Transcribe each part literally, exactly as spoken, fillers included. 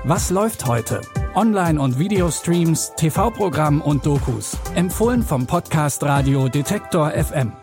Was läuft heute? Online- und Videostreams, T V-Programm und Dokus. Empfohlen vom Podcast Radio Detektor F M.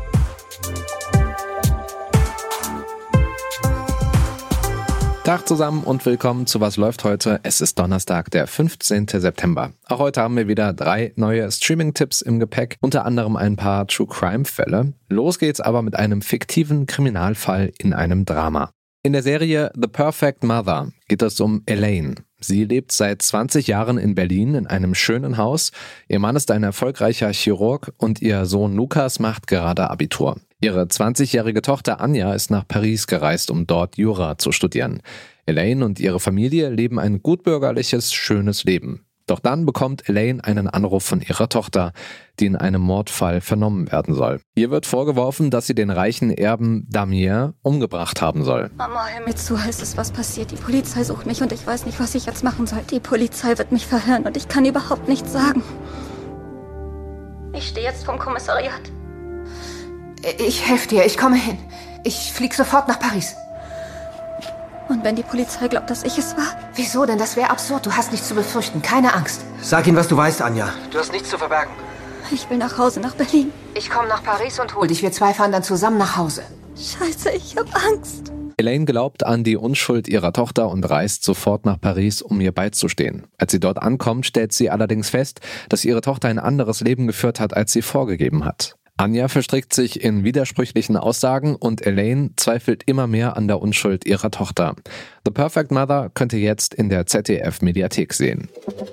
Tag zusammen und willkommen zu Was läuft heute? Es ist Donnerstag, der fünfzehnten September. Auch heute haben wir wieder drei neue Streaming-Tipps im Gepäck, unter anderem ein paar True-Crime-Fälle. Los geht's aber mit einem fiktiven Kriminalfall in einem Drama. In der Serie The Perfect Mother geht es um Elaine. Sie lebt seit zwanzig Jahren in Berlin in einem schönen Haus. Ihr Mann ist ein erfolgreicher Chirurg und ihr Sohn Lukas macht gerade Abitur. Ihre zwanzigjährige Tochter Anja ist nach Paris gereist, um dort Jura zu studieren. Elaine und ihre Familie leben ein gutbürgerliches, schönes Leben. Doch dann bekommt Elaine einen Anruf von ihrer Tochter, die in einem Mordfall vernommen werden soll. Ihr wird vorgeworfen, dass sie den reichen Erben Damien umgebracht haben soll. Mama, hör mir zu, es ist was passiert. Die Polizei sucht mich und ich weiß nicht, was ich jetzt machen soll. Die Polizei wird mich verhören und ich kann überhaupt nichts sagen. Ich stehe jetzt vom Kommissariat. Ich helfe dir, ich komme hin. Ich fliege sofort nach Paris. Und wenn die Polizei glaubt, dass ich es war? Wieso denn? Das wäre absurd. Du hast nichts zu befürchten. Keine Angst. Sag ihnen, was du weißt, Anja. Du hast nichts zu verbergen. Ich will nach Hause, nach Berlin. Ich komme nach Paris und hol dich. Wir zwei fahren dann zusammen nach Hause. Scheiße, ich hab Angst. Elaine glaubt an die Unschuld ihrer Tochter und reist sofort nach Paris, um ihr beizustehen. Als sie dort ankommt, stellt sie allerdings fest, dass ihre Tochter ein anderes Leben geführt hat, als sie vorgegeben hat. Anja verstrickt sich in widersprüchlichen Aussagen und Elaine zweifelt immer mehr an der Unschuld ihrer Tochter. The Perfect Mother könnt ihr jetzt in der Z D F-Mediathek sehen.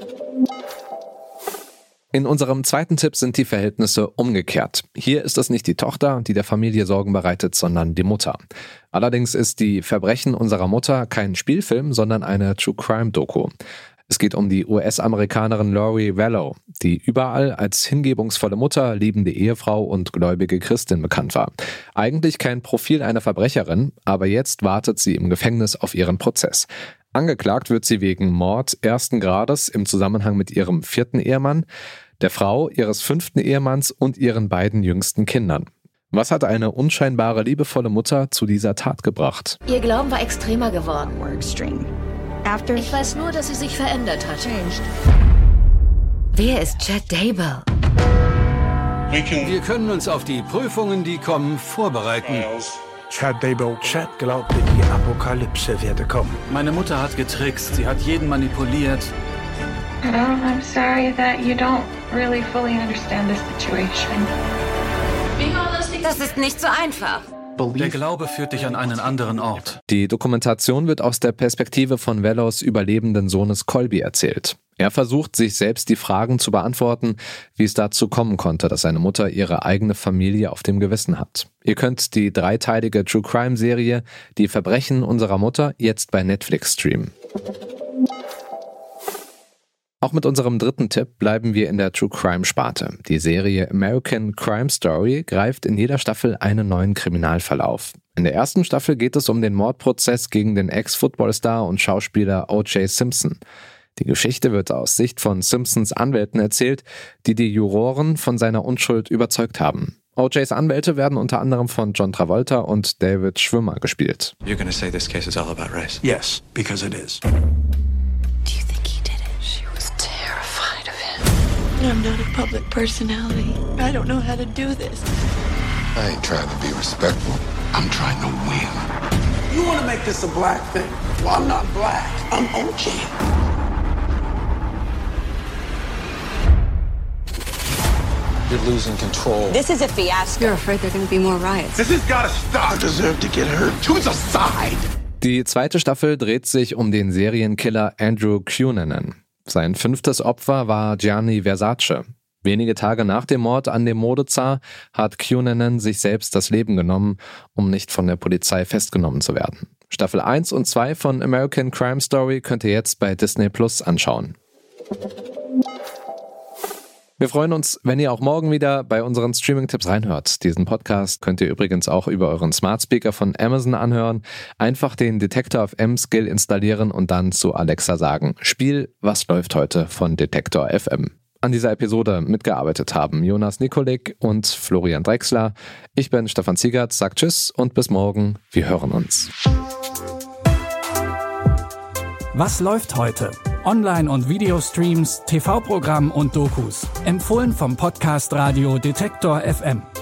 In unserem zweiten Tipp sind die Verhältnisse umgekehrt. Hier ist es nicht die Tochter, die der Familie Sorgen bereitet, sondern die Mutter. Allerdings ist die Verbrechen unserer Mutter kein Spielfilm, sondern eine True-Crime-Doku. Es geht um die U S-Amerikanerin Lori Vallow, die überall als hingebungsvolle Mutter, liebende Ehefrau und gläubige Christin bekannt war. Eigentlich kein Profil einer Verbrecherin, aber jetzt wartet sie im Gefängnis auf ihren Prozess. Angeklagt wird sie wegen Mord ersten Grades im Zusammenhang mit ihrem vierten Ehemann, der Frau ihres fünften Ehemanns und ihren beiden jüngsten Kindern. Was hat eine unscheinbare, liebevolle Mutter zu dieser Tat gebracht? Ihr Glauben war extremer geworden. We're extreme. Ich weiß nur, dass sie sich verändert hat. Wer ist Chad Daybell? Wir können uns auf die Prüfungen, die kommen, vorbereiten. Chad Daybell. Chad glaubte, die Apokalypse werde kommen. Meine Mutter hat getrickst, sie hat jeden manipuliert. Oh, I'm sorry that you don't really fully understand the situation. Das ist nicht so einfach. Der Glaube führt dich an einen anderen Ort. Die Dokumentation wird aus der Perspektive von Vallows überlebenden Sohnes Colby erzählt. Er versucht, sich selbst die Fragen zu beantworten, wie es dazu kommen konnte, dass seine Mutter ihre eigene Familie auf dem Gewissen hat. Ihr könnt die dreiteilige True-Crime-Serie Die Verbrechen unserer Mutter jetzt bei Netflix streamen. Auch mit unserem dritten Tipp bleiben wir in der True-Crime-Sparte. Die Serie American Crime Story greift in jeder Staffel einen neuen Kriminalfall auf. In der ersten Staffel geht es um den Mordprozess gegen den Ex-Footballstar und Schauspieler O J Simpson. Die Geschichte wird aus Sicht von Simpsons Anwälten erzählt, die die Juroren von seiner Unschuld überzeugt haben. O Js Anwälte werden unter anderem von John Travolta und David Schwimmer gespielt. You're gonna say this case is all about race? Yes, because it is. I'm not a public personality. I don't know how to do this. I ain't trying to be respectful. I'm trying to win. You want to make this a black thing? Well, I'm not black. I'm O J. You're losing control. This is a fiasco. You're afraid there are going to be more riots. This has got to stop. I deserve to get hurt. Choose a side. Die zweite Staffel dreht sich um den Serienkiller Andrew Cunanan. Sein fünftes Opfer war Gianni Versace. Wenige Tage nach dem Mord an dem Modezar hat Cunanan sich selbst das Leben genommen, um nicht von der Polizei festgenommen zu werden. Staffel eins und zwei von American Crime Story könnt ihr jetzt bei Disney Plus anschauen. Wir freuen uns, wenn ihr auch morgen wieder bei unseren Streaming-Tipps reinhört. Diesen Podcast könnt ihr übrigens auch über euren Smart Speaker von Amazon anhören. Einfach den Detektor F M Skill installieren und dann zu Alexa sagen: Spiel, was läuft heute von Detektor F M. An dieser Episode mitgearbeitet haben Jonas Nikolik und Florian Drexler. Ich bin Stefan Ziegert, sag Tschüss und bis morgen. Wir hören uns. Was läuft heute? Online- und Videostreams, T V-Programm und Dokus. Empfohlen vom Podcast Radio Detektor F M.